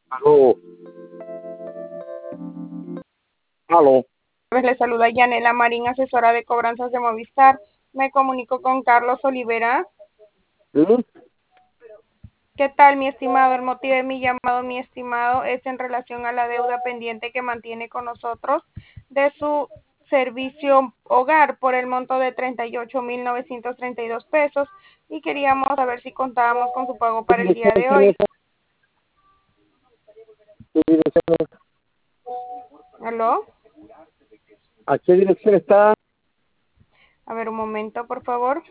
Aló, aló. Pues le saluda Yanela Marín, asesora de cobranzas de Movistar. Me comunico con Carlos Olivera. ¿Mm? ¿Qué tal, mi estimado? El motivo de mi llamado, mi estimado, es en relación a la deuda pendiente que mantiene con nosotros de su servicio hogar por el monto de 38.932 pesos y queríamos saber si contábamos con su pago ¿Qué para el día dirección de tiene hoy. esa? ¿Qué dirección- ¿Aló? ¿A qué dirección está? A ver, un momento, por favor.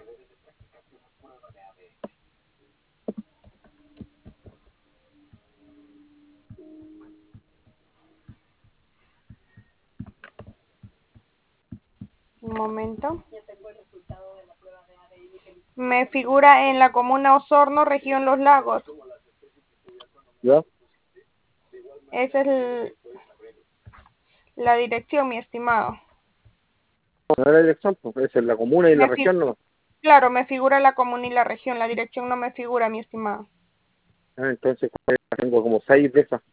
Un momento. Me figura en la comuna Osorno, región Los Lagos. ¿Ya? Esa es la dirección, mi estimado. No, no es la dirección, pues esa es la comuna y la Me fi- región no. claro, me figura la comuna y la región. La dirección no me figura, mi estimado. Entonces tengo como seis de esas.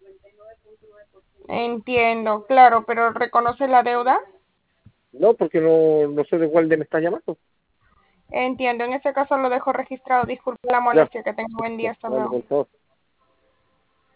Entiendo, claro, pero ¿reconoce la deuda? No, porque no sé de cuál de me está llamando. Entiendo, en ese caso lo dejo registrado. Disculpe la Ya, molestia, que tenga buen día. ya, Hasta vale, luego. por favor.